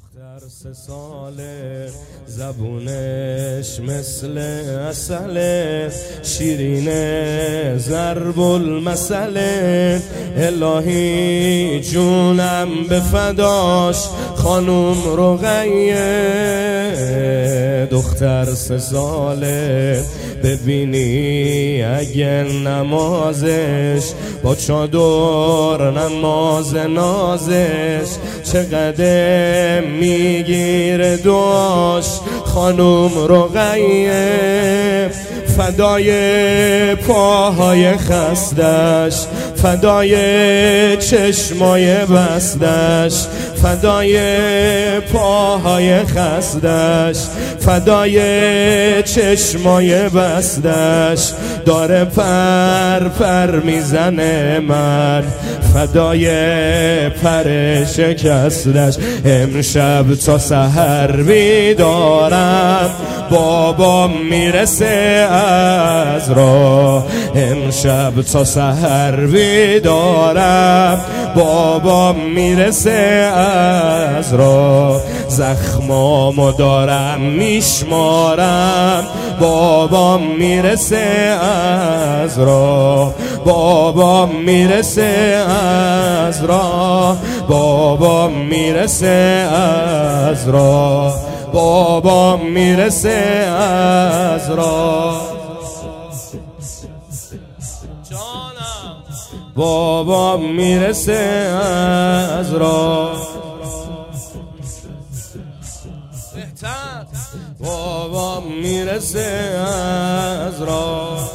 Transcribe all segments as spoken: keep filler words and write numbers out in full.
دختر سه ساله زبونش مثل عسله، شیرینه ضرب المثله. الهی جونم به فداش خانوم رقیه. دختر سه ساله ببینی اگه نمازش با چادر نماز نازش، چقدر میگیره دعاش خانوم رقیه. فدای پاهای خستش، فدای چشمای بستش، فدای پاهای خستش، فدای چشمای بستش. داره پر پر میزنه من، فدای پر شکستش. امشب تا سحر بیدارم، بابام میرسه از راه. امشب تا سحر بیدارم، بابام میرسه از راه. زخمامو دارم میشمارم، بابام میرسه از راه. بابام میرسه از راه، بابام میرسه از راه، بابام میرسه از راه. جانم بابام میرسه از راه. بهتر بابام میرسه از راه.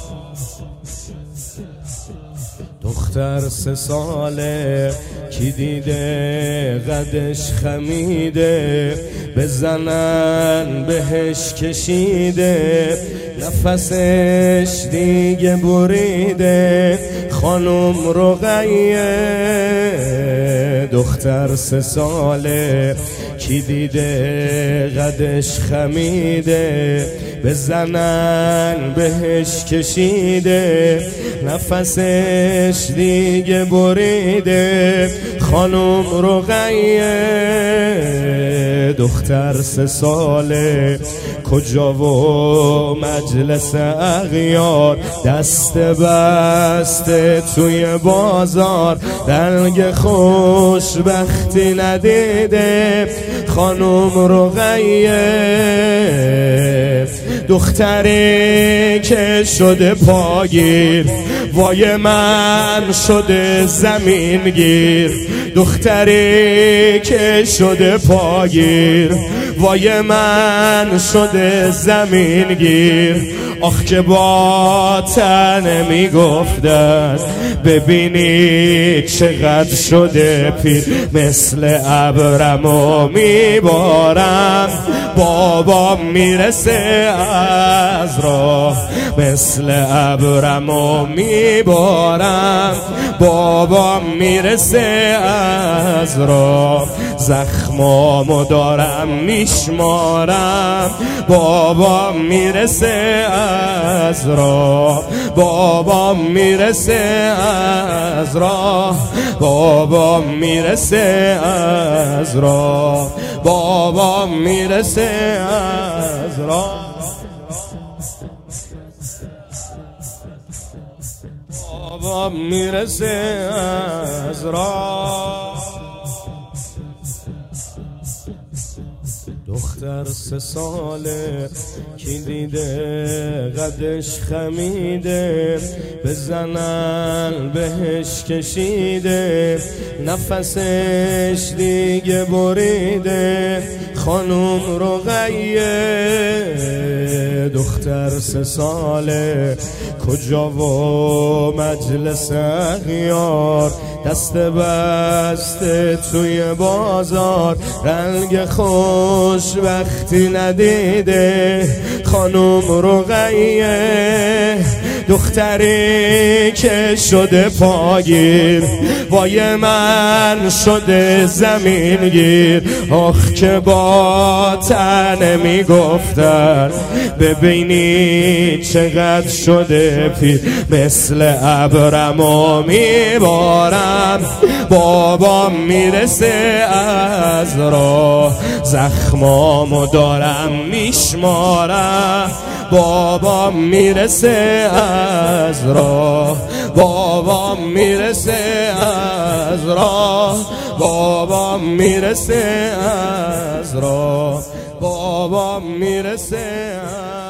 دختر سه ساله کی دیده قدش خمیده، بزنن بهش کشیده، نفسش دیگه بریده خانوم رقیه. دختر سه ساله کی دیده قدش خمیده، بزنن بهش کشیده، نفسش دیگه بریده خانوم رقیه. دختر سه ساله کجا و مجلس اغیار، دست بسته توی بازار، دلگ خوشبختی ندیده خانوم رقیه. دختری که شده پاگیر، وای من شده زمین گیر. دختری که شده پاگیر، وای من شده زمین گیر. آخ که با تن میگفتن، ببینی چقدر شده پیر. مثل ابرم و میبارم، بابام میرسه از راه. مثل ابرم و میبارم، بابام میرسه از راه. زخمامو دارم میشمارم، بابام میرسه از راه. بابام میرسه از راه، بابام میرسه از راه، بابام میرسه از راه. بابام میرسه از راه. دختر سه ساله کی دیده قدش خمیده، بزنن بهش کشیده، نفسش دیگه بریده خانوم رقیه. دختر سه ساله کجا و مجلس اغیار، دست بسته توی بازار، رنگ خوشبختی ندیده خانوم رقیه. دختری که شده پاگیر، پای من شده زمین گیر. آخ که با تنه میگفتن ببینی چقدر شده پیر، مثل ابرم و میبارم بابام میرسه از راه، زخمامو دارم میشمارم بابام میرسه از راه، بابام میرسه از راه، بابام میرسه از راه، بابام میرسه از